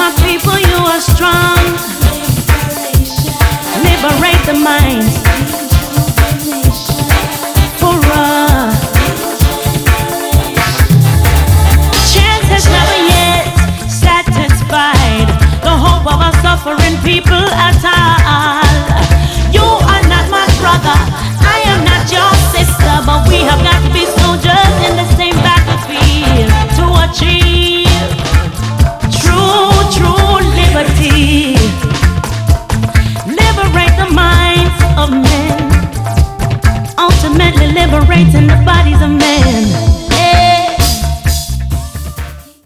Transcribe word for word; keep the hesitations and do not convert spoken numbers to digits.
my people, you are strong. Liberate the minds.